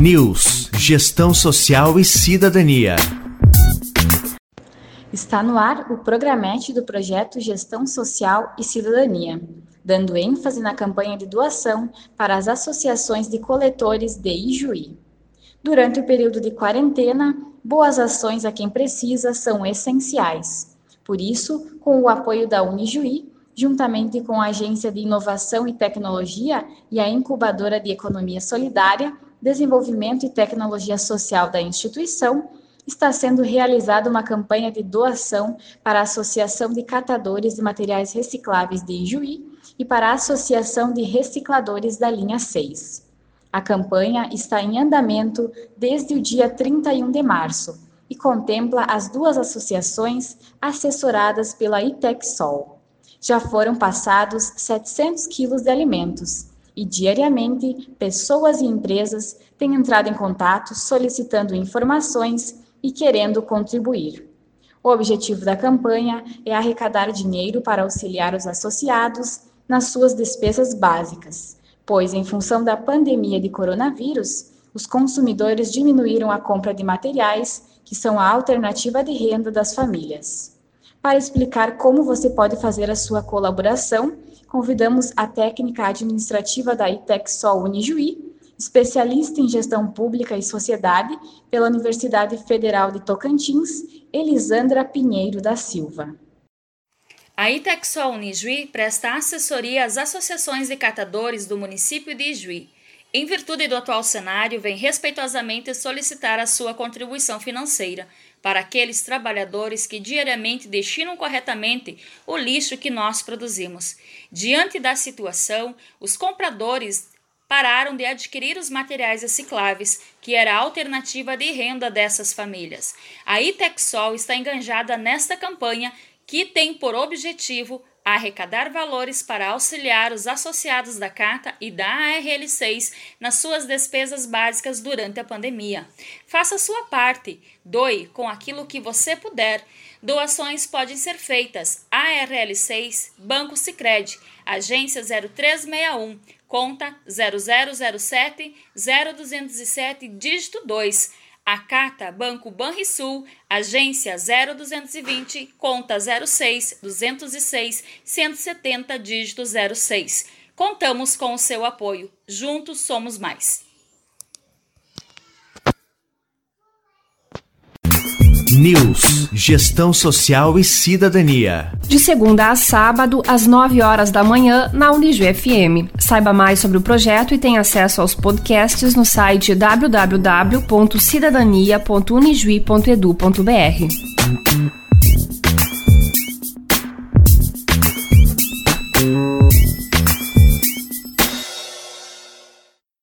News, Gestão Social e Cidadania. Está no ar o programete do projeto Gestão Social e Cidadania, dando ênfase na campanha de doação para as associações de coletores de Ijuí. Durante o período de quarentena, boas ações a quem precisa são essenciais. Por isso, com o apoio da Unijuí, juntamente com a Agência de Inovação e Tecnologia e a Incubadora de Economia Solidária, Desenvolvimento e Tecnologia Social da instituição, está sendo realizada uma campanha de doação para a Associação de Catadores de Materiais Recicláveis de Ijuí e para a Associação de Recicladores da Linha 6. A campanha está em andamento desde o dia 31 de março e contempla as duas associações assessoradas pela Itexol. Já foram passados 700 quilos de alimentos e, diariamente, pessoas e empresas têm entrado em contato solicitando informações e querendo contribuir. O objetivo da campanha é arrecadar dinheiro para auxiliar os associados nas suas despesas básicas, pois, em função da pandemia de coronavírus, os consumidores diminuíram a compra de materiais que são a alternativa de renda das famílias. Para explicar como você pode fazer a sua colaboração, convidamos a técnica administrativa da Itexol Unijuí, especialista em gestão pública e sociedade pela Universidade Federal de Tocantins, Elisandra Pinheiro da Silva. A Itexol Unijuí presta assessoria às associações de catadores do município de Ijuí. Em virtude do atual cenário, vem respeitosamente solicitar a sua contribuição financeira para aqueles trabalhadores que diariamente destinam corretamente o lixo que nós produzimos. Diante da situação, os compradores pararam de adquirir os materiais recicláveis, que era a alternativa de renda dessas famílias. A Itexol está engajada nesta campanha que tem por objetivo arrecadar valores para auxiliar os associados da Cata e da ARL6 nas suas despesas básicas durante a pandemia. Faça a sua parte, doe com aquilo que você puder. Doações podem ser feitas ARL6, Banco Sicredi, Agência 0361, conta 0007-0207, dígito 2. A Cata, Banco Banrisul, Agência 0220, conta 06-206-170, dígito 06. Contamos com o seu apoio. Juntos somos mais. News, Gestão Social e Cidadania. De segunda a sábado, às 9 horas da manhã, na Unijuí FM. Saiba mais sobre o projeto e tenha acesso aos podcasts no site www.cidadania.unijuí.edu.br.